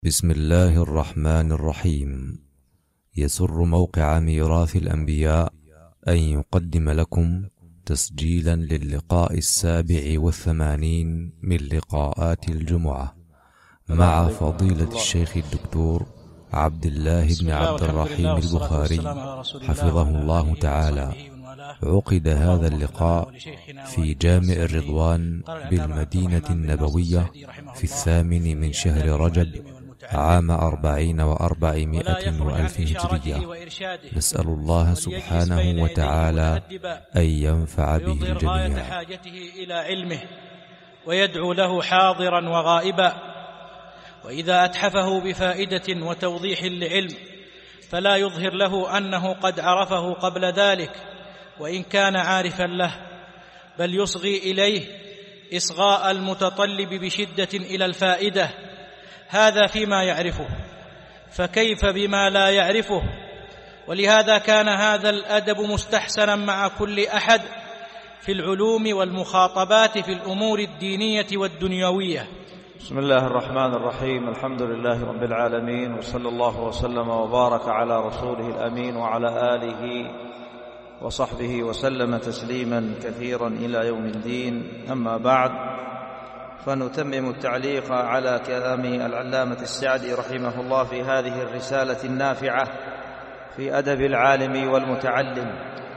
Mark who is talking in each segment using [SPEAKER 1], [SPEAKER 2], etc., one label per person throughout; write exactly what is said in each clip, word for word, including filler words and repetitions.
[SPEAKER 1] بسم الله الرحمن الرحيم. يسر موقع ميراث الأنبياء أن يقدم لكم تسجيلا للقاء السابع والثمانين من لقاءات الجمعة مع فضيلة الشيخ الدكتور عبد الله بن عبد الرحيم البخاري حفظه الله تعالى. عقد هذا اللقاء في جامع الرضوان بالمدينة النبوية في الثامن من شهر رجب عام أربعين وأربعمائة وألف هجرية. نسأل الله سبحانه وتعالى أن ينفع به الجميع.
[SPEAKER 2] حاجته إلى علمه ويدعو له حاضرا وغائبا، وإذا أتحفه بفائدة وتوضيح لعلم فلا يظهر له أنه قد عرفه قبل ذلك وإن كان عارفا له، بل يصغي إليه إصغاء المتطلب بشدة إلى الفائدة. هذا فيما يعرفه، فكيف بما لا يعرفه؟ ولهذا كان هذا الأدب مستحسنا مع كل أحد في العلوم والمخاطبات في الأمور الدينية والدنيوية.
[SPEAKER 3] بسم الله الرحمن الرحيم. الحمد لله رب العالمين، وصلى الله وسلم وبارك على رسوله الأمين وعلى آله وصحبه وسلم تسليما كثيرا إلى يوم الدين. أما بعد، فنتمم التعليق على كلام العلامة السعدي رحمه الله في هذه الرسالة النافعة في أدب العالم والمتعلم.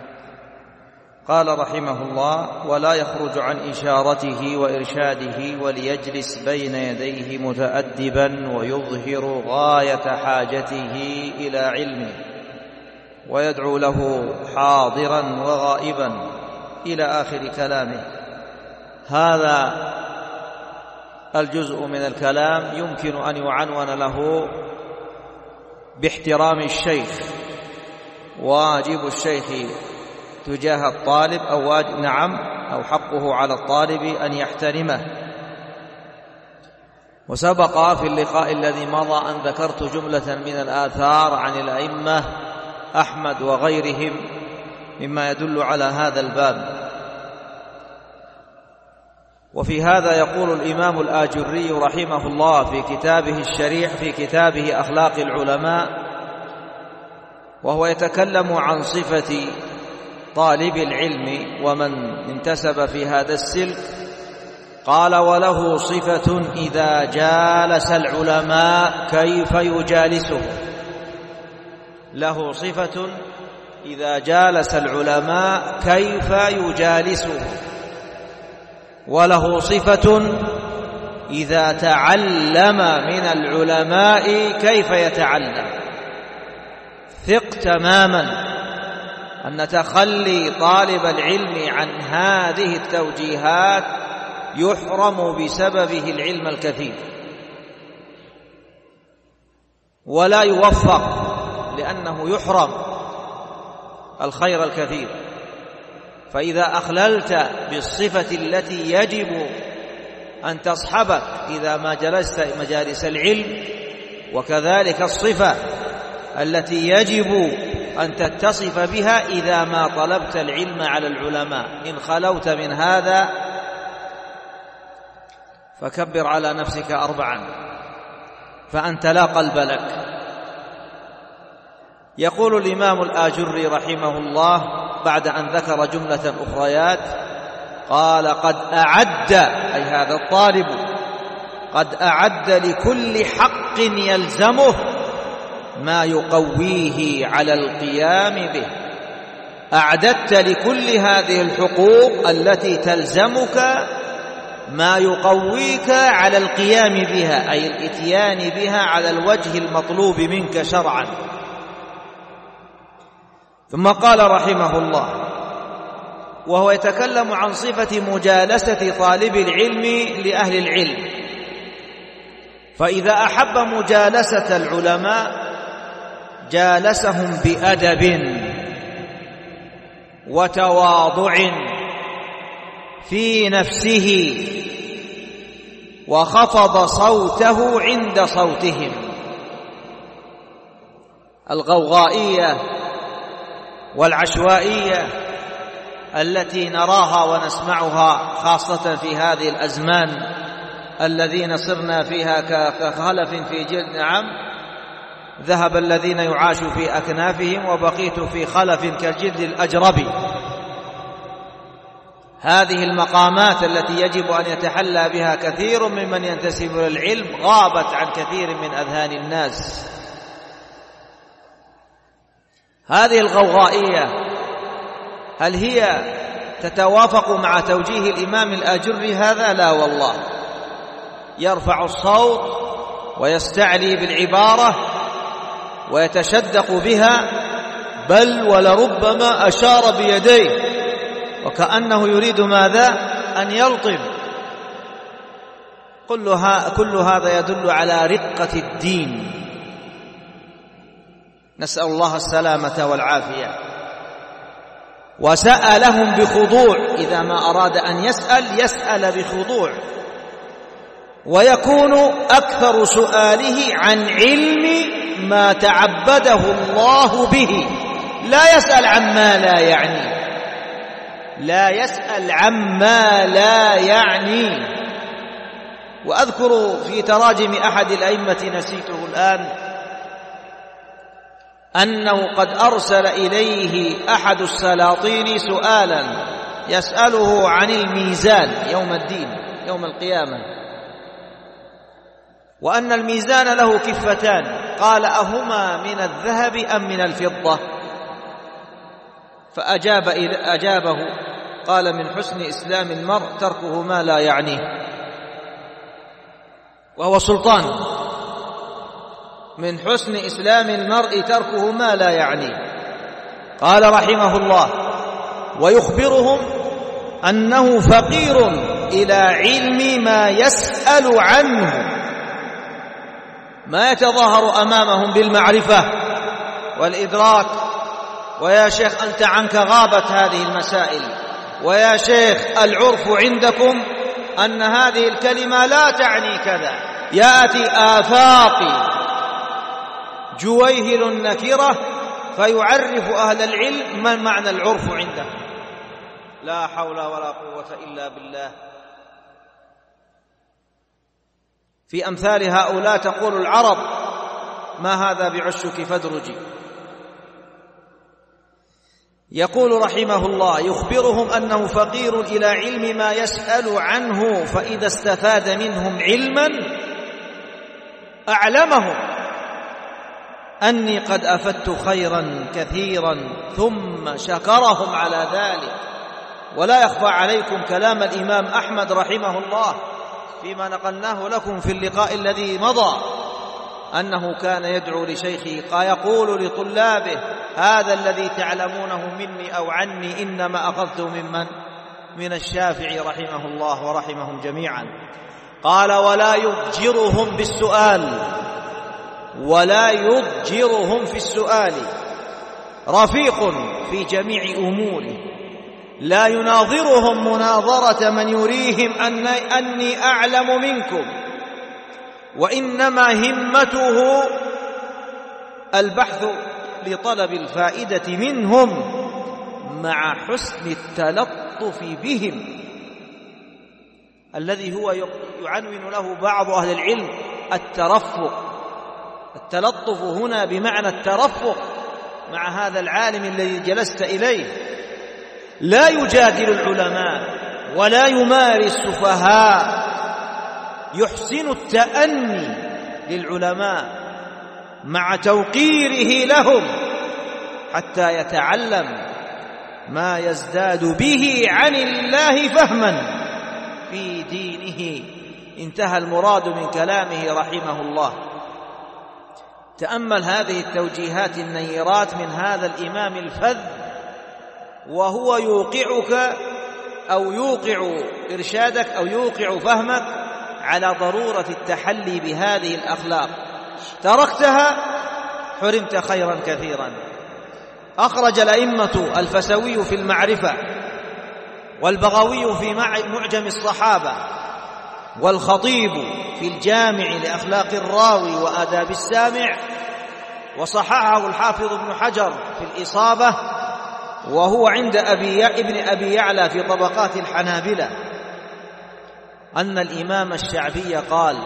[SPEAKER 3] قال رحمه الله: ولا يخرج عن إشارته وإرشاده وليجلس بين يديه متأدبا ويظهر غاية حاجته إلى علمه ويدعو له حاضرا وغائبا إلى آخر كلامه. هذا الجزء من الكلام يمكن أن يعنون له باحترام الشيخ، واجب الشيخ تجاه الطالب أو واجب نعم أو حقه على الطالب أن يحترمه. وسبق في اللقاء الذي مضى أن ذكرت جملة من الآثار عن الأئمة أحمد وغيرهم مما يدل على هذا الباب. وفي هذا يقول الإمام الآجري رحمه الله في كتابه الشريح في كتابه أخلاق العلماء، وهو يتكلم عن صفة طالب العلم ومن انتسب في هذا السلك، قال: وله صفة إذا جالس العلماء كيف يجالسه. له صفة إذا جالس العلماء كيف يجالسه، وله صفة إذا تعلم من العلماء كيف يتعلم. ثق تماما أن تخلي طالب العلم عن هذه التوجيهات يحرم بسببه العلم الكثير ولا يوفق، لأنه يحرم الخير الكثير. فإذا أخللت بالصفة التي يجب أن تصحبك إذا ما جلست مجالس العلم، وكذلك الصفة التي يجب أن تتصف بها إذا ما طلبت العلم على العلماء، إن خلوت من هذا فكبر على نفسك أربعا، فأنت لا قلب لك. يقول الإمام الآجري رحمه الله بعد أن ذكر جملة أخريات، قال: قد أعد، أي هذا الطالب قد أعد لكل حق يلزمه ما يقويه على القيام به. أعددت لكل هذه الحقوق التي تلزمك ما يقويك على القيام بها، أي الإتيان بها على الوجه المطلوب منك شرعا. ثم قال رحمه الله وهو يتكلم عن صفة مجالسة طالب العلم لأهل العلم: فإذا أحب مجالسة العلماء جالسهم بأدب وتواضع في نفسه، وخفض صوته عند صوتهم. الغوغائية والعشوائية التي نراها ونسمعها خاصة في هذه الأزمان الذين صرنا فيها كخلف في جلد. نعم، ذهب الذين يعاش في أكنافهم وبقيت في خلف كالجلد الأجرب. هذه المقامات التي يجب أن يتحلى بها كثير ممن ينتسب للعلم غابت عن كثير من أذهان الناس. هذه الغوغائية هل هي تتوافق مع توجيه الإمام الآجري هذا؟ لا والله، يرفع الصوت ويستعلي بالعبارة ويتشدق بها، بل ولربما أشار بيديه وكأنه يريد ماذا؟ أن يلطم. كل هذا يدل على رقة الدين، نسأل الله السلامة والعافية. وسألهم بخضوع، إذا ما أراد أن يسأل يسأل بخضوع، ويكون أكثر سؤاله عن علم ما تعبده الله به، لا يسأل عما لا يعني، لا يسأل عما لا يعني. وأذكر في تراجم أحد الأئمة نسيته الآن أنه قد أرسل إليه أحد السلاطين سؤالا يسأله عن الميزان يوم الدين يوم القيامة، وأن الميزان له كفتان، قال أهما من الذهب أم من الفضة؟ فأجاب أجابه قال من حسن إسلام المرء تركه ما لا يعنيه، وهو سلطان. من حسن إسلام المرء تركه ما لا يعنيه. قال رحمه الله ويخبرهم أنه فقير إلى علم ما يسأل عنه، ما يتظاهر أمامهم بالمعرفة والإدراك، ويا شيخ أنت عنك غابت هذه المسائل، ويا شيخ العرف عندكم أن هذه الكلمة لا تعني كذا. يأتي آفاقي جويهل النكرة فيعرف أهل العلم ما معنى العرف عنده. لا حول ولا قوة إلا بالله. في أمثال هؤلاء تقول العرب ما هذا بعشك فادرجي. يقول رحمه الله يخبرهم أنه فقير إلى علم ما يسأل عنه، فإذا استفاد منهم علما أعلمهم أني قد أفدت خيرا كثيرا، ثم شكرهم على ذلك. ولا يخفى عليكم كلام الإمام أحمد رحمه الله فيما نقلناه لكم في اللقاء الذي مضى، أنه كان يدعو لشيخه يقول لطلابه هذا الذي تعلمونه مني أو عني إنما أخذته ممن؟ من الشافعي رحمه الله ورحمهم جميعا. قال ولا يضجرهم بالسؤال، ولا يضجرهم في السؤال، رفيق في جميع أموره، لا يناظرهم مناظرة من يريهم أن أني أعلم منكم، وإنما همته البحث لطلب الفائدة منهم مع حسن التلطف بهم، الذي هو يعنون له بعض أهل العلم الترفق. التلطف هنا بمعنى الترفق مع هذا العالم الذي جلست إليه، لا يجادل العلماء ولا يماري السفهاء، يحسن التأني للعلماء مع توقيره لهم حتى يتعلم ما يزداد به عن الله فهما في دينه. انتهى المراد من كلامه رحمه الله. تأمل هذه التوجيهات النيرات من هذا الإمام الفذ، وهو يوقعك أو يوقع إرشادك أو يوقع فهمك على ضرورة التحلي بهذه الأخلاق. تركتها حرمت خيرا كثيرا. أخرج الأئمة الفسوي في المعرفة، والبغوي في معجم الصحابة، والخطيب في الجامع لأخلاق الراوي وآداب السامع، وصححه الحافظ ابن حجر في الإصابة، وهو عند أبي ابن أبي يعلى في طبقات الحنابلة. أن الإمام الشعبي قال: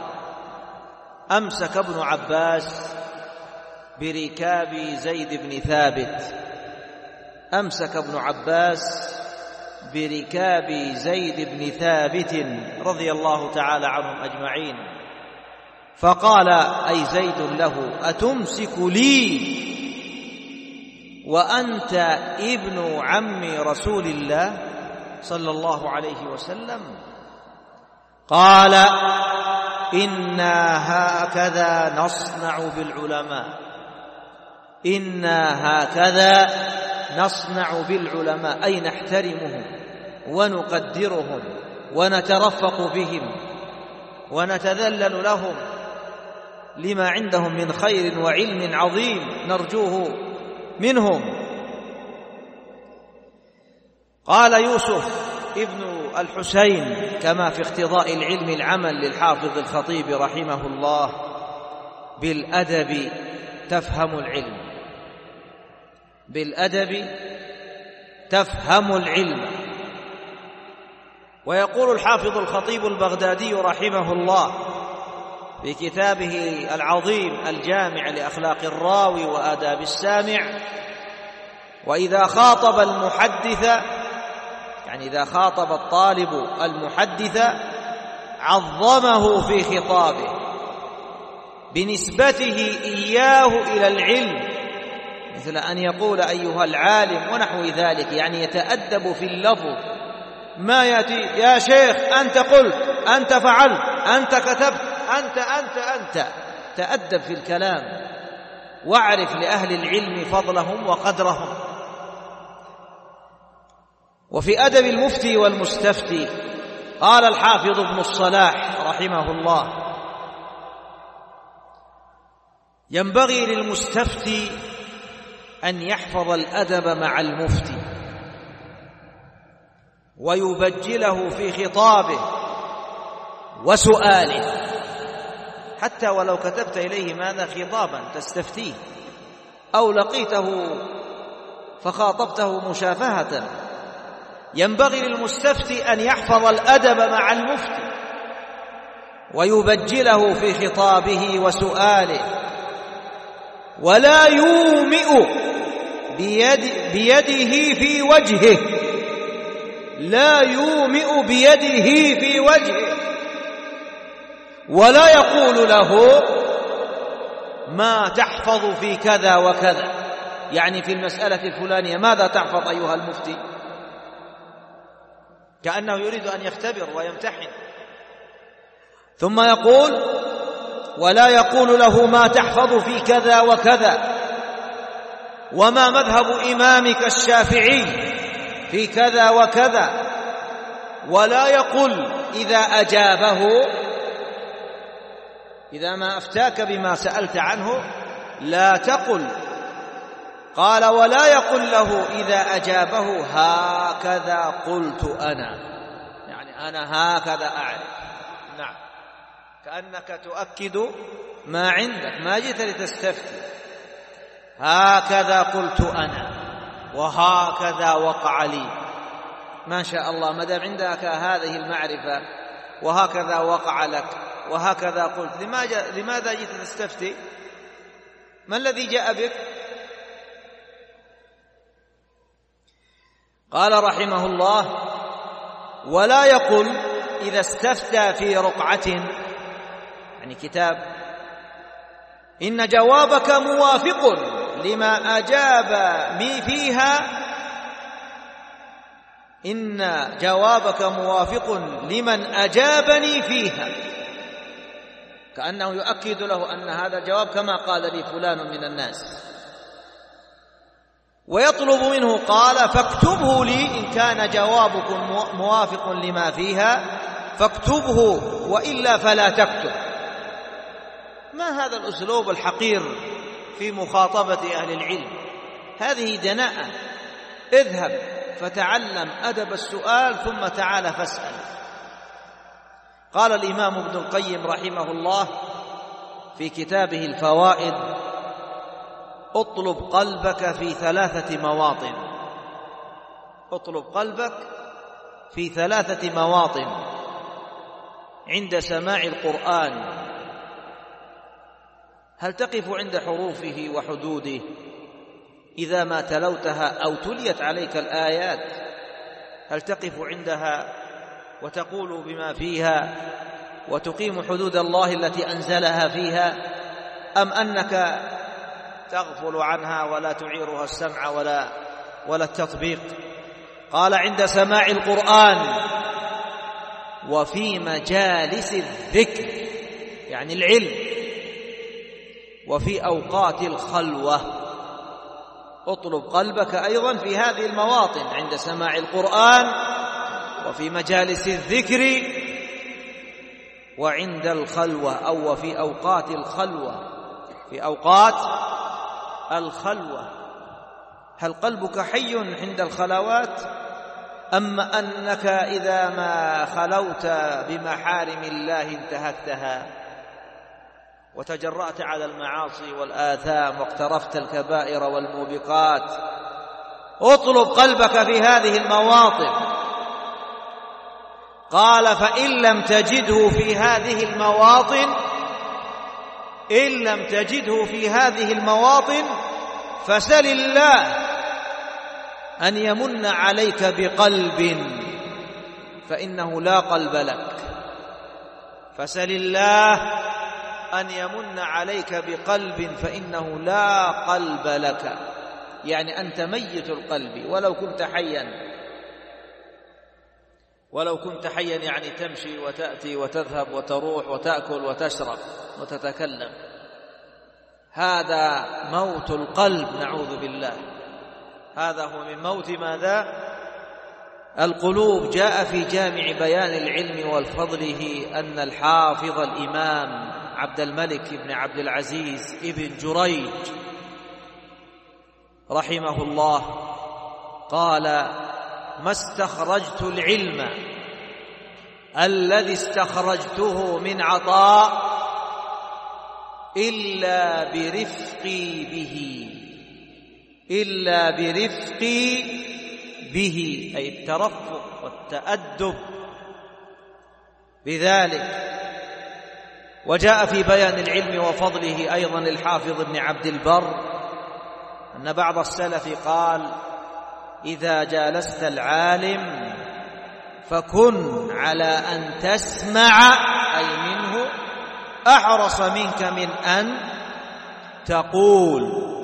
[SPEAKER 3] أمسك ابن عباس بركاب زيد بن ثابت أمسك ابن عباس بركاب زيد بن ثابت رضي الله تعالى عنهم أجمعين، فقال أي زيد له: أتمسك لي وأنت ابن عم رسول الله صلى الله عليه وسلم؟ قال: إنا هكذا نصنع بالعلماء إنا هكذا نصنع بالعلماء أي نحترمهم ونقدرهم ونترفق بهم ونتذلل لهم لما عندهم من خير وعلم عظيم نرجوه منهم. قال يوسف ابن الحسين كما في اقتضاء العلم العمل للحافظ الخطيب رحمه الله: بالأدب تفهم العلم بالأدب تفهم العلم. ويقول الحافظ الخطيب البغدادي رحمه الله في كتابه العظيم الجامع لأخلاق الراوي وآداب السامع: وإذا خاطب المحدث، يعني إذا خاطب الطالب المحدث، عظمه في خطابه بنسبته إياه إلى العلم، مثل أن يقول أيها العالم ونحو ذلك، يعني يتأدب في اللفظ، ما يأتي يا شيخ أنت قلت أنت فعلت أنت كتبت أنت أنت أنت تأدب في الكلام، واعرف لأهل العلم فضلهم وقدرهم. وفي أدب المفتي والمستفتي قال الحافظ ابن الصلاح رحمه الله: ينبغي للمستفتي أن يحفظ الأدب مع المفتي ويبجله في خطابه وسؤاله، حتى ولو كتبت إليه ماذا خطابا تستفتيه أو لقيته فخاطبته مشافهة، ينبغي للمستفتي أن يحفظ الأدب مع المفتي ويبجله في خطابه وسؤاله، ولا يومئ بيد بيده في وجهه لا يومئ بيده في وجهه ولا يقول له ما تحفظ في كذا وكذا، يعني في المسألة الفلانية ماذا تحفظ أيها المفتي، كأنه يريد أن يختبر ويمتحن. ثم يقول: ولا يقول له ما تحفظ في كذا وكذا، وما مذهب إمامك الشافعي في كذا وكذا، ولا يقول إذا أجابه، إذا ما أفتاك بما سألت عنه لا تقل، قال: ولا يقول له إذا أجابه هكذا قلت أنا، يعني أنا هكذا أعرف. نعم، كأنك تؤكد ما عندك، ما جئت لتستفتي. هكذا قلت أنا وهكذا وقع لي، ما شاء الله، ما دام عندك هذه المعرفة وهكذا وقع لك وهكذا قلت، لماذا جئت تستفتي؟ ما الذي جاء بك؟ قال رحمه الله: ولا يقل إذا استفتى في رقعة، يعني كتاب، إن جوابك موافق لما أجابني فيها إن جوابك موافق لمن أجابني فيها، كأنه يؤكد له أن هذا الجواب كما قال لي فلان من الناس. ويطلب منه، قال: فاكتبه لي إن كان جوابكم موافق لما فيها فاكتبه، وإلا فلا تكتب. ما هذا الأسلوب الحقير في مخاطبة أهل العلم؟ هذه دناءة. اذهب فتعلم أدب السؤال ثم تعال فاسأل. قال الإمام ابن القيم رحمه الله في كتابه الفوائد: اطلب قلبك في ثلاثة مواطن اطلب قلبك في ثلاثة مواطن عند سماع القرآن هل تقف عند حروفه وحدوده إذا ما تلوتها أو تليت عليك الآيات؟ هل تقف عندها وتقول بما فيها وتقيم حدود الله التي أنزلها فيها، أم أنك تغفل عنها ولا تعيرها السمع ولا ولا التطبيق؟ قال عند سماع القرآن وفي مجالس الذكر يعني العلم، وفي أوقات الخلوة. اطلب قلبك أيضا في هذه المواطن عند سماع القرآن وفي مجالس الذكر وعند الخلوة، أو وفي أوقات الخلوة، في أوقات الخلوة. هل قلبك حي عند الخلوات، أم أنك إذا ما خلوت بمحارم الله انتهكتها وتجرأت على المعاصي والآثام واقترفت الكبائر والموبقات؟ اطلب قلبك في هذه المواطن. قال فإن لم تجده في هذه المواطن إن لم تجده في هذه المواطن فسل الله أن يمن عليك بقلب، فإنه لا قلب لك. فسل الله أن يمن عليك بقلب فإنه لا قلب لك، يعني أنت ميت القلب ولو كنت حيا، ولو كنت حيا يعني تمشي وتأتي وتذهب وتروح وتأكل وتشرب وتتكلم. هذا موت القلب، نعوذ بالله. هذا هو من موت ماذا؟ القلوب. جاء في جامع بيان العلم والفضله أن الحافظ الإمام عبد الملك بن عبد العزيز ابن جريج رحمه الله قال: ما استخرجت العلم الذي استخرجته من عطاء إلا برفقي به إلا برفقي به، أي الترفق والتأدب بذلك. وجاء في بيان العلم وفضله أيضا الحافظ ابن عبد البر أن بعض السلف قال: إذا جالست العالم فكن على أن تسمع، أي منه، أحرص منك من أن تقول.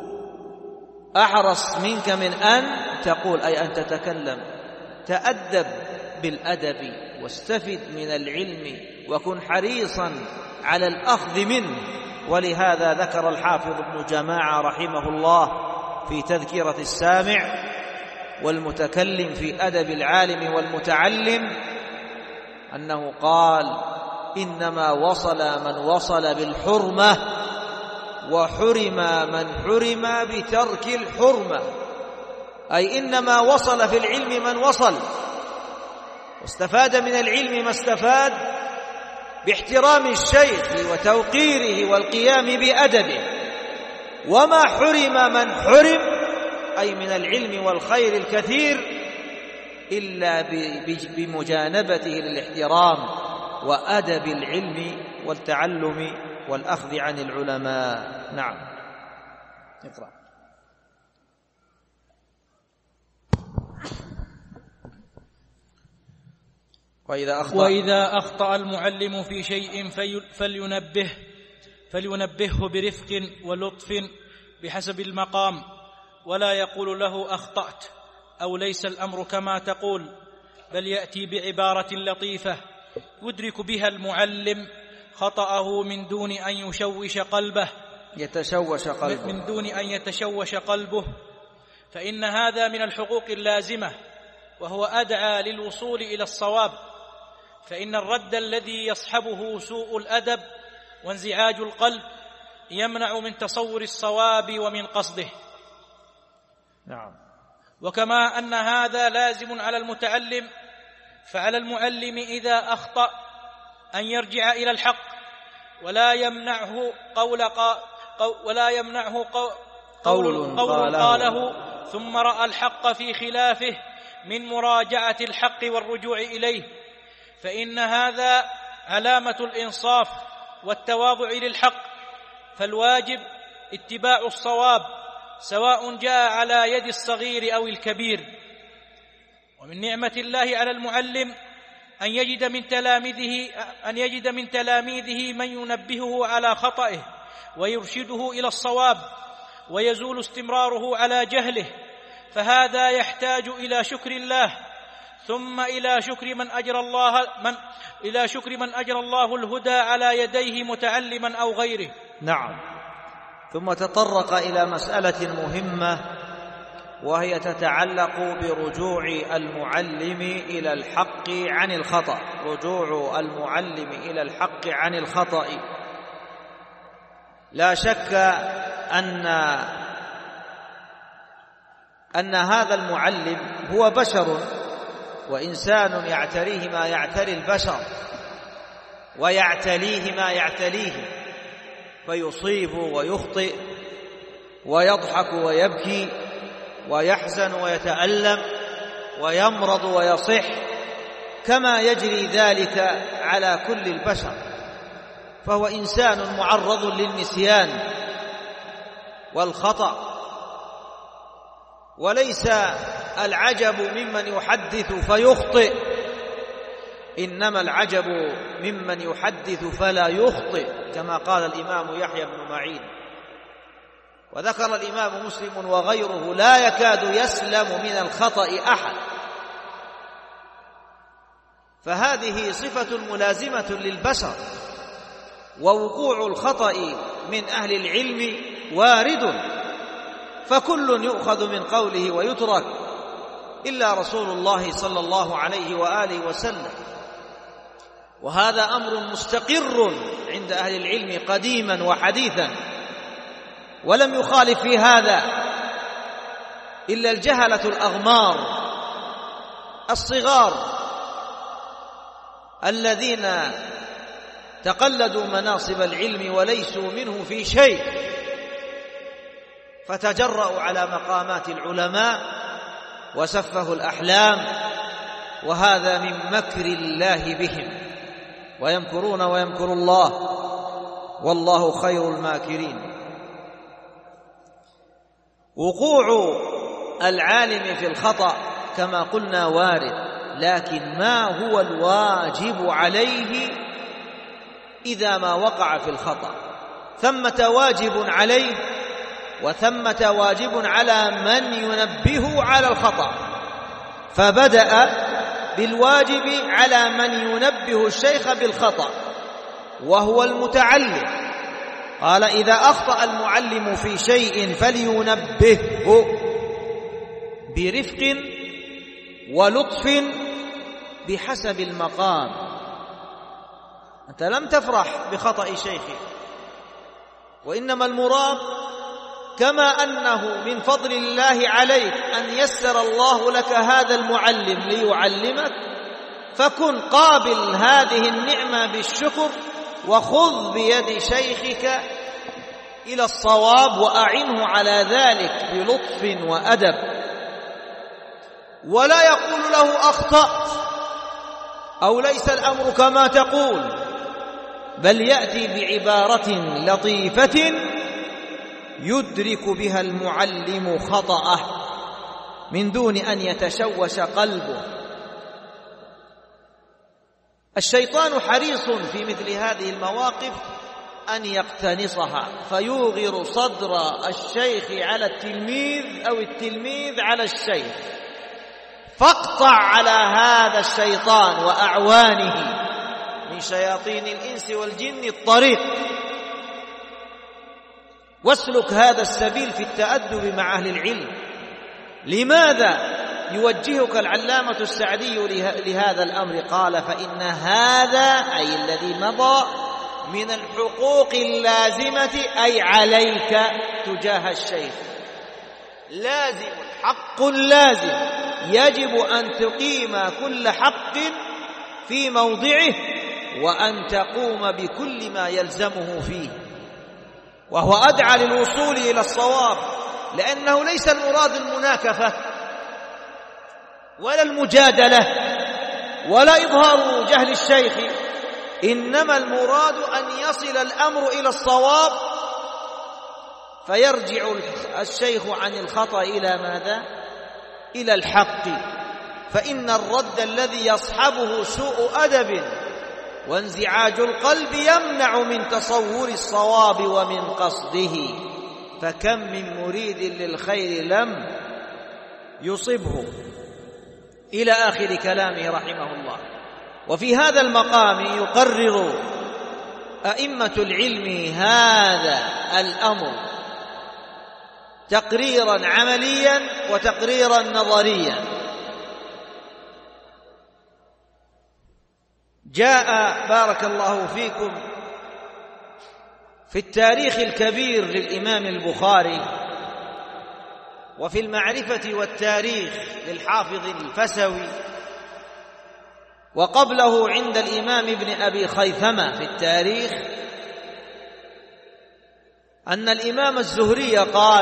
[SPEAKER 3] أحرص منك من أن تقول أي أن تتكلم. تأدب بالأدب واستفد من العلم وكن حريصا على الأخذ منه. ولهذا ذكر الحافظ ابن جماعة رحمه الله في تذكرة السامع والمتكلم في أدب العالم والمتعلم أنه قال: إنما وصل من وصل بالحرمة وحرم من حرم بترك الحرمة، أي إنما وصل في العلم من وصل واستفاد من العلم ما استفاد باحترام الشيخ وتوقيره والقيام بأدبه، وما حرم من حرم أي من العلم والخير الكثير إلا بمجانبته للاحترام وأدب العلم والتعلم والأخذ عن العلماء. نعم، اقرأ. وإذا أخطأ,
[SPEAKER 2] وإذا أخطأ المعلم في شيء فلينبه فلينبهه برفق ولطف بحسب المقام، ولا يقول له أخطأت أو ليس الأمر كما تقول، بل يأتي بعبارة لطيفة يدرك بها المعلم خطأه من دون أن يشوش قلبه
[SPEAKER 3] يتشوش قلبه
[SPEAKER 2] من دون أن يتشوش قلبه، فإن هذا من الحقوق اللازمة، وهو أدعى للوصول إلى الصواب. فإن الرد الذي يصحبه سوء الأدب وانزعاج القلب يمنع من تصور الصواب ومن قصده.
[SPEAKER 3] نعم.
[SPEAKER 2] وكما أن هذا لازم على المتعلم، فعلى المعلم إذا أخطأ أن يرجع إلى الحق، ولا يمنعه قول قا ولا يمنعه قول, قول, قول قاله ثم رأى الحق في خلافه من مراجعة الحق والرجوع إليه، فإن هذا علامة الإنصاف والتواضع للحق، فالواجب اتباع الصواب سواء جاء على يد الصغير أو الكبير. ومن نعمة الله على المعلم أن يجد من تلاميذه أن يجد من تلاميذه من ينبهه على خطئه ويرشده إلى الصواب ويزول استمراره على جهله، فهذا يحتاج إلى شكر الله، ثم إلى شكر من أجرى الله من إلى شكر من أجرى الله الهدى على يديه متعلما أو غيره.
[SPEAKER 3] نعم. ثم تطرق إلى مسألة مهمة، وهي تتعلق برجوع المعلم إلى الحق عن الخطأ، رجوع المعلم إلى الحق عن الخطأ. لا شك أن أن هذا المعلم هو بشر وإنسان يعتريه ما يعتري البشر ويعتليه ما يعتليه، فيصيب ويخطئ ويضحك ويبكي ويحزن ويتألم ويمرض ويصح، كما يجري ذلك على كل البشر، فهو إنسان معرض للنسيان والخطأ. وليس العجب ممن يحدث فيخطئ، إنما العجب ممن يحدث فلا يخطئ، كما قال الإمام يحيى بن معين. وذكر الإمام مسلم وغيره: لا يكاد يسلم من الخطأ أحد. فهذه صفة ملازمة للبشر، ووقوع الخطأ من أهل العلم وارد، فكل يؤخذ من قوله ويترك إلا رسول الله صلى الله عليه وآله وسلم. وهذا أمر مستقر عند أهل العلم قديما وحديثا، ولم يخالف في هذا إلا الجهلة الأغمار الصغار الذين تقلدوا مناصب العلم وليسوا منه في شيء، فتجرأوا على مقامات العلماء وسفهوا الأحلام، وهذا من مكر الله بهم، ويمكرون ويمكر الله والله خير الماكرين. وقوع العالم في الخطأ كما قلنا وارد، لكن ما هو الواجب عليه إذا ما وقع في الخطأ؟ ثمة واجب عليه وثمة واجب على من ينبه على الخطأ، فبدأ بالواجب على من ينبه الشيخ بالخطأ وهو المتعلم. قال: إذا أخطأ المعلم في شيء فلينبهه برفق ولطف بحسب المقام. أنت لم تفرح بخطأ شيخك، وإنما المراد كما أنه من فضل الله عليك أن يسر الله لك هذا المعلم ليعلمك، فكن قابل هذه النعمة بالشكر، وخذ بيد شيخك إلى الصواب وأعنه على ذلك بلطف وأدب، ولا يقول له أخطأت أو ليس الأمر كما تقول، بل يأتي بعبارة لطيفة يدرك بها المعلم خطأه من دون أن يتشوش قلبه. الشيطان حريص في مثل هذه المواقف أن يقتنصها، فيوغر صدر الشيخ على التلميذ أو التلميذ على الشيخ. فاقطع على هذا الشيطان وأعوانه من شياطين الإنس والجن الطريق، واسلك هذا السبيل في التأدب مع أهل العلم. لماذا يوجهك العلامة السعدي لهذا الأمر؟ قال: فإن هذا أي الذي مضى من الحقوق اللازمة، أي عليك تجاه الشيخ، لازم، حق لازم، يجب أن تقيم كل حق في موضعه، وأن تقوم بكل ما يلزمه فيه، وهو أدعى للوصول إلى الصواب، لأنه ليس المراد المناكفة ولا المجادلة ولا إظهار جهل الشيخ، إنما المراد أن يصل الأمر إلى الصواب، فيرجع الشيخ عن الخطأ إلى ماذا؟ إلى الحق. فإن الرد الذي يصحبه سوء أدب وانزعاج القلب يمنع من تصور الصواب ومن قصده، فكم من مريد للخير لم يصبه، إلى آخر كلامه رحمه الله. وفي هذا المقام يقرر أئمة العلم هذا الأمر تقريرا عمليا وتقريرا نظريا. جاء بارك الله فيكم في التاريخ الكبير للإمام البخاري وفي المعرفة والتاريخ للحافظ الفسوي، وقبله عند الإمام ابن أبي خيثمة في التاريخ، أن الإمام الزهري قال: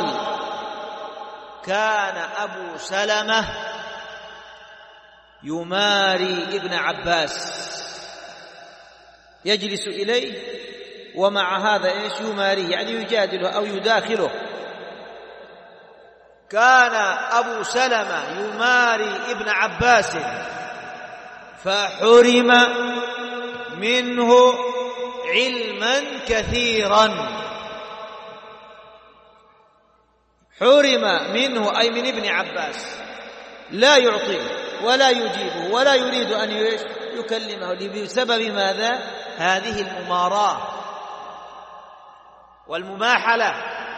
[SPEAKER 3] كان أبو سلمة يماري ابن عباس، يجلس إليه ومع هذا إيش؟ يماري، يعني يجادله أو يداخله. كان أبو سلمة يماري ابن عباس فحرم منه علما كثيرا. حرم منه أي من ابن عباس، لا يعطيه ولا يجيبه ولا يريد أن يكلمه بسبب ماذا؟ هذه المماراة والمماحلة.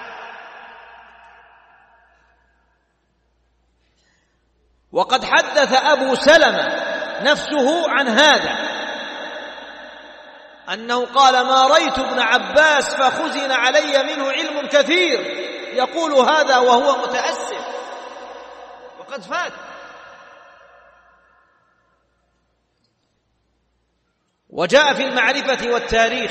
[SPEAKER 3] وقد حدث أبو سلمة نفسه عن هذا، أنه قال: ما رأيت ابن عباس فخزن علي منه علم كثير. يقول هذا وهو متأسف وقد فات. وجاء في المعرفة والتاريخ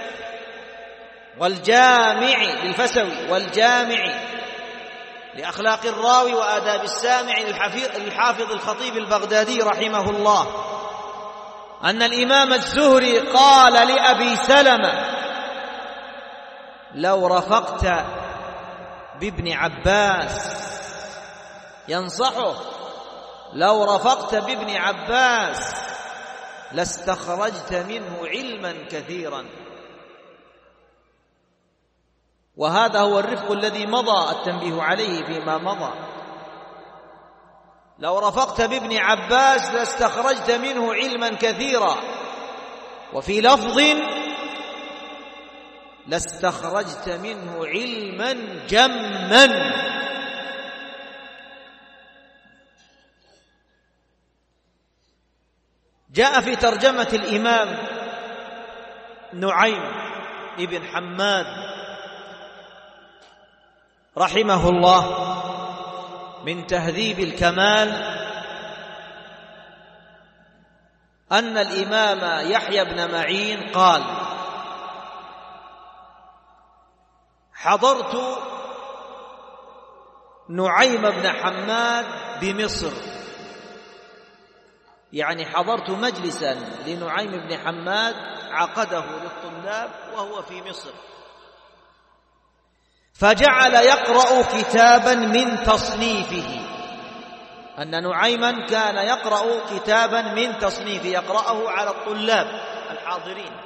[SPEAKER 3] والجامع للفسوي والجامع لأخلاق الراوي وآداب السامع للحافظ الخطيب البغدادي رحمه الله، أن الإمام الزهري قال لأبي سلمة: لو رفقت بابن عباس، ينصحه: لو رفقت بابن عباس لاستخرجت منه علما كثيرا. وهذا هو الرفق الذي مضى التنبيه عليه فيما مضى. لو رفقت بابن عباس لاستخرجت منه علما كثيرا. وفي لفظ: لاستخرجت منه علما جما. جاء في ترجمة الإمام نعيم ابن حماد رحمه الله من تهذيب الكمال أن الإمام يحيى بن معين قال: حضرت نعيم بن حماد بمصر، يعني حضرت مجلسا لنعيم بن حماد عقده للطلاب وهو في مصر، فجعل يقرأ كتابا من تصنيفه. أن نعيما كان يقرأ كتابا من تصنيفه يقرأه على الطلاب الحاضرين.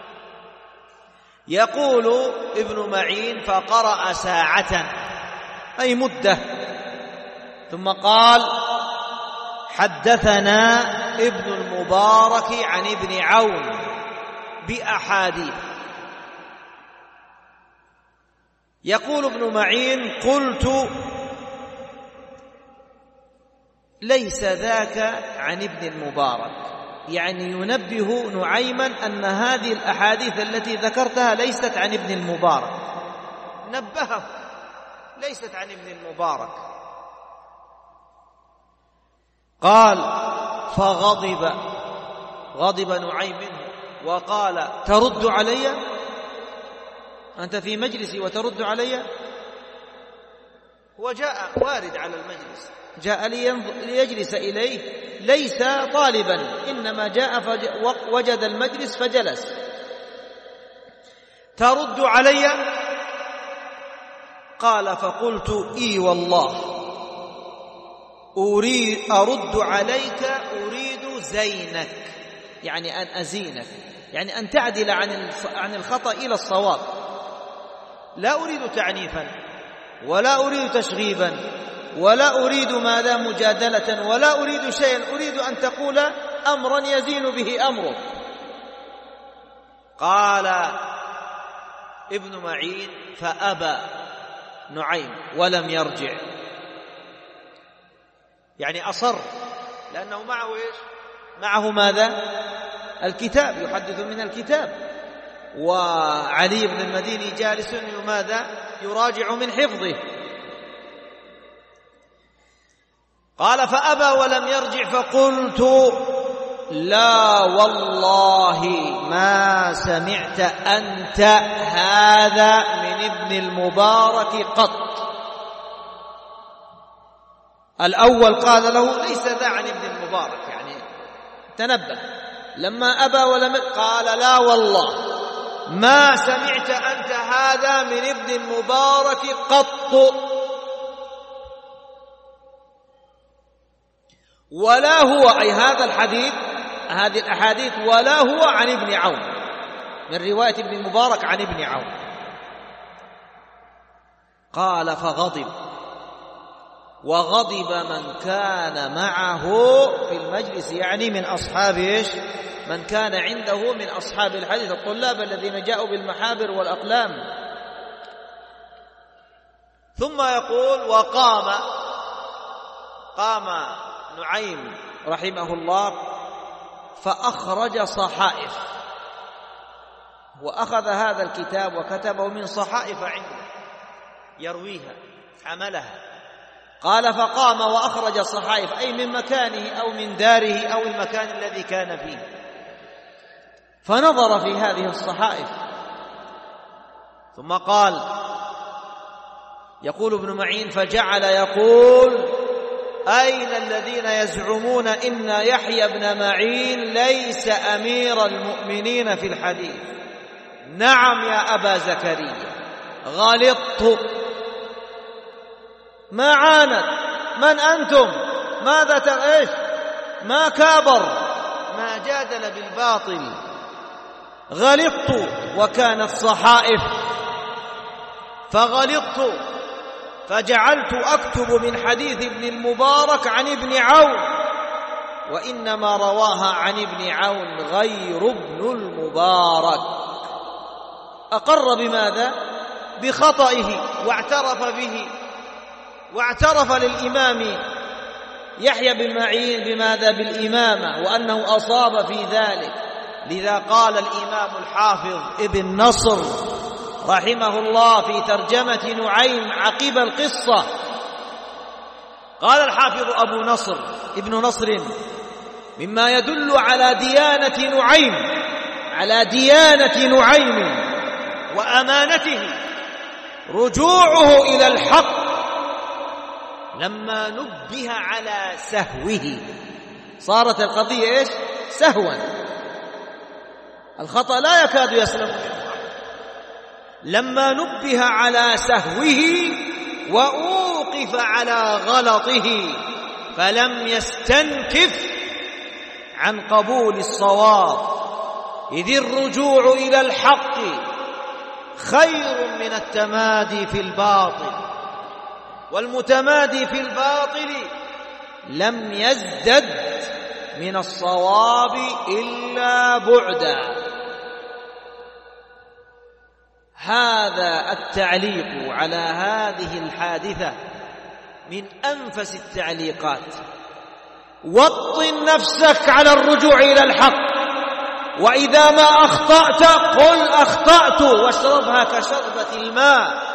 [SPEAKER 3] يقول ابن معين: فقرأ ساعة أي مدة، ثم قال: حدثنا ابن المبارك عن ابن عون بأحاديث. يقول ابن معين: قلت: ليس ذاك عن ابن المبارك، يعني ينبه نعيما أن هذه الأحاديث التي ذكرتها ليست عن ابن المبارك، نبهه ليست عن ابن المبارك. قال: فغضب غضب نعيم منه وقال: ترد علي؟ أنت في مجلسي وترد علي؟ وجاء وارد على المجلس، جاء ليجلس إليه، ليس طالبا، إنما جاء وجد المجلس فجلس، ترد علي؟ قال فقلت إي والله أريد أرد عليك أريد زينك، يعني أن أزينك، يعني أن تعدل عن الخطأ إلى الصواب. لا أريد تعنيفا ولا أريد تشغيبا ولا أريد ماذا مجادلة ولا أريد شيئا، أريد أن تقول أمرا يزين به أمرك. قال ابن معين فأبى نعيم ولم يرجع، يعني أصر، لأنه معه إيش؟ معه ماذا؟ الكتاب، يحدث من الكتاب، وعلي بن المديني جالس ماذا؟ يراجع من حفظه. قال فأبى ولم يرجع، فقلت لا والله ما سمعت أنت هذا من ابن المبارك قط. الأول قال له ليس ذا عن ابن المبارك، يعني تنبه. لما أبى ولم قال لا والله ما سمعت أنت هذا من ابن المبارك قط، ولا هو، أي هذا الحديث، هذه الأحاديث، ولا هو عن ابن عون، من رواية ابن المبارك عن ابن عون. قال فغضب، وغضب من كان معه في المجلس، يعني من أصحاب إيش؟ من كان عنده من أصحاب الحديث، الطلاب الذين جاءوا بالمحابر والأقلام. ثم يقول وقام قام نعيم رحمه الله فأخرج صحائف، وأخذ هذا الكتاب وكتبه من صحائف عنده يرويها، حملها. قال فقام وأخرج الصحائف، أي من مكانه أو من داره أو المكان الذي كان فيه، فنظر في هذه الصحائف ثم قال، يقول ابن معين فجعل يقول أين الذين يزعمون إن يحيى بن معين ليس أمير المؤمنين في الحديث؟ نعم يا أبا زكريا غلطت، ما عاند، من أنتم؟ ماذا تغيش؟ ما كابر، ما جادل بالباطل. غلطت، وكانت صحائف، فغلطت فجعلت أكتب من حديث ابن المبارك عن ابن عون، وإنما رواها عن ابن عون غير ابن المبارك. أقر بماذا؟ بخطئه، واعترف به، واعترف للإمام يحيى بن معين بماذا؟ بالإمامة، وأنه أصاب في ذلك. لذا قال الإمام الحافظ ابن نصر رحمه الله في ترجمة نعيم عقب القصة، قال الحافظ أبو نصر ابن نصر مما يدل على ديانة نعيم، على ديانة نعيم وأمانته رجوعه إلى الحق لما نبه على سهوه. صارت القضية إيش؟ سهوا، الخطأ لا يكاد يسلم. لما نبه على سهوه وأوقف على غلطه فلم يستنكف عن قبول الصواب، إذ الرجوع إلى الحق خير من التمادي في الباطل، والمتمادي في الباطل لم يزدد من الصواب إلا بعدا. هذا التعليق على هذه الحادثة من أنفس التعليقات. وطن نفسك على الرجوع إلى الحق، وإذا ما أخطأت قل أخطأت واشربها كشربة الماء،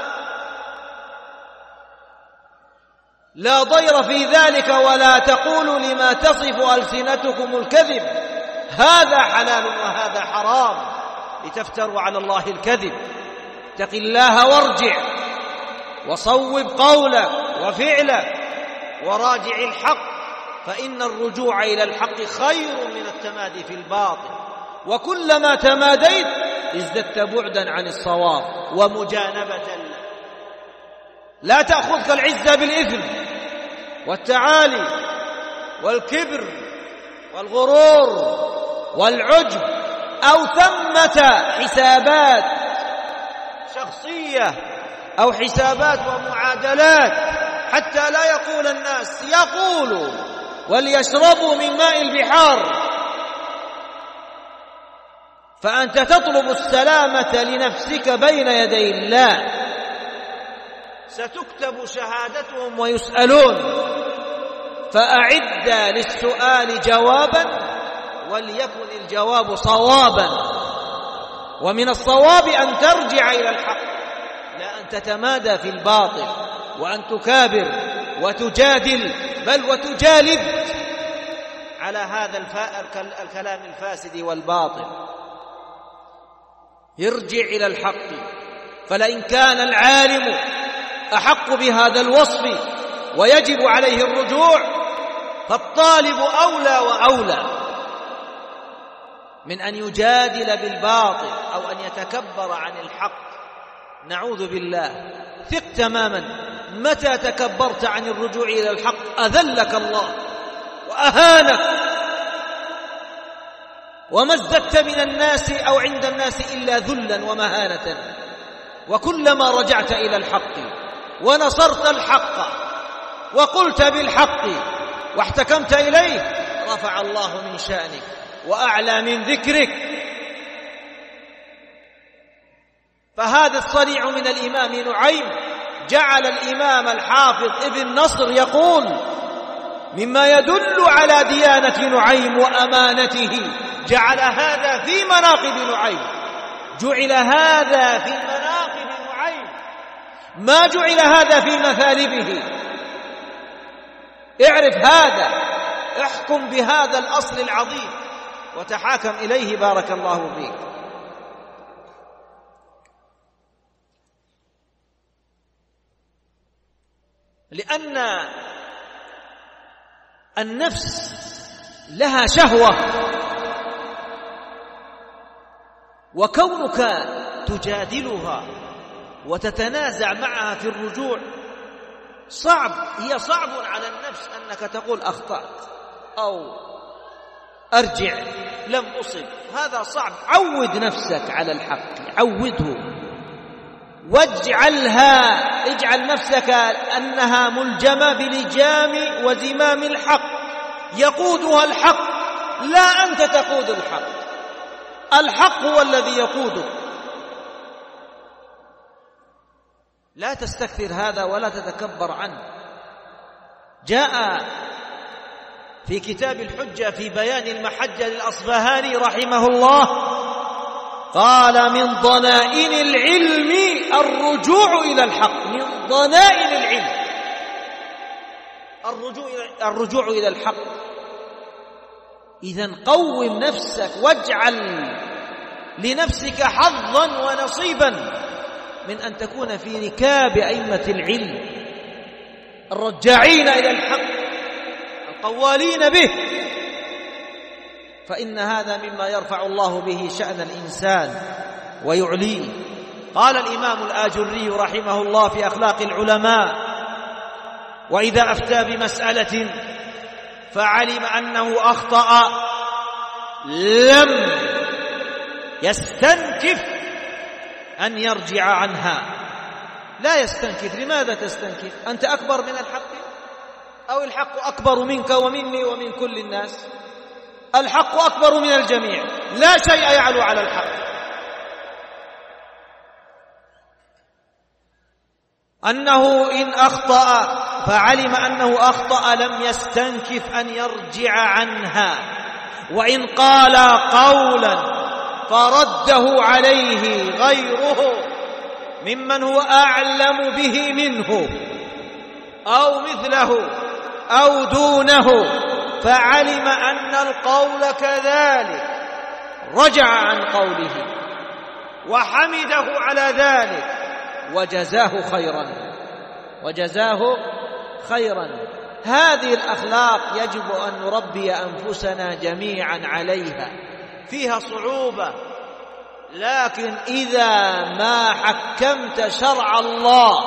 [SPEAKER 3] لا ضير في ذلك. ولا تقولوا لما تصف ألسنتكم الكذب هذا حلال وهذا حرام لتفتروا على الله الكذب. اتق الله وارجع وصوب قولك وفعلك وراجع الحق، فإن الرجوع إلى الحق خير من التمادي في الباطل. وكلما تماديت
[SPEAKER 4] ازددت بعدا عن الصواب ومجانبة له. لا تأخذك العزة بالإثم والتعالي والكبر والغرور والعجب أو ثمة حسابات شخصية أو حسابات ومعادلات حتى لا يقول الناس يقولوا وليشربوا من ماء البحار، فأنت تطلب السلامة لنفسك بين يدي الله. ستكتب شهادتهم ويسألون، فأعد للسؤال جوابا وليكن الجواب صوابا. ومن الصواب أن ترجع إلى الحق، لا أن تتمادى في الباطل وأن تكابر وتجادل بل وتجالد على هذا الكلام الفاسد والباطل. يرجع إلى الحق. فلئن كان العالم أحق بهذا الوصف ويجب عليه الرجوع، فالطالب أولى وأولى من أن يجادل بالباطل أو أن يتكبر عن الحق. نعوذ بالله. ثق تماما، متى تكبرت عن الرجوع إلى الحق أذلك الله وأهانك، وما ازددت من الناس أو عند الناس إلا ذلا ومهانة. وكلما رجعت إلى الحق ونصرت الحق وقلت بالحق واحتكمت إليه، رفع الله من شأنك وأعلى من ذكرك. فهذا الصنيع من الإمام نعيم جعل الإمام الحافظ ابن نصر يقول مما يدل على ديانة نعيم وأمانته، جعل هذا في مناقب نعيم، جعل هذا في مناقب نعيم، ما جعل هذا في مثالبه. اعرف هذا، احكم بهذا الأصل العظيم وتحاكم إليه. بارك الله فيك. لأن النفس لها شهوة، وكونك تجادلها وتتنازع معها في الرجوع صعب. هي صعب على النفس أنك تقول أخطأت أو أرجع لم أصب، هذا صعب. عود نفسك على الحق، عوده واجعلها، اجعل نفسك أنها ملجمة بلجام وزمام الحق، يقودها الحق لا أنت تقود الحق. الحق هو الذي يقودك. لا تستكثر هذا ولا تتكبر عنه. جاء في كتاب الحجة في بيان المحجة للأصبهاني رحمه الله قال من ضنائن العلم الرجوع إلى الحق. من ضنائن العلم الرجوع الرجوع إلى الحق. إذن قوم نفسك واجعل لنفسك حظا ونصيبا من أن تكون في ركاب أئمة العلم الرجاعين إلى الحق القوالين به، فإن هذا مما يرفع الله به شأن الإنسان ويعليه. قال الإمام الآجري رحمه الله في أخلاق العلماء وإذا أفتى بمسألة فعلم أنه أخطأ لم يستنكف أن يرجع عنها. لا يستنكف. لماذا تستنكف؟ أنت أكبر من الحق أو الحق أكبر منك ومني ومن كل الناس؟ الحق أكبر من الجميع، لا شيء يعلو على الحق. أنه إن أخطأ فعلم أنه أخطأ لم يستنكف أن يرجع عنها، وإن قال قولا فرده عليه غيره ممن هو أعلم به منه أو مثله أو دونه فعلم أن القول كذلك رجع عن قوله وحمده على ذلك وجزاه خيرا وجزاه خيرا. هذه الأخلاق يجب أن نربي أنفسنا جميعا عليها. فيها صعوبة لكن إذا ما حكمت شرع الله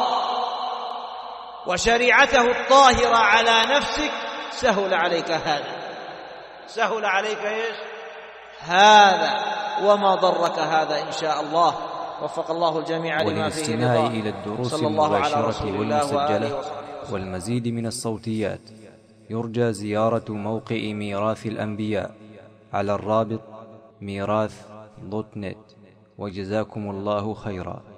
[SPEAKER 4] وشريعته الطاهرة على نفسك سهل عليك هذا، سهل عليك إيش؟ هذا، وما ضرك هذا إن شاء الله. وفق الله الجميع لما فيه رضاه.
[SPEAKER 5] وللاستماع إلى الدروس المباشرة والمسجلة والمزيد من الصوتيات يرجى زيارة موقع ميراث الأنبياء على الرابط ميراث دوت نت. وجزاكم الله خيرا.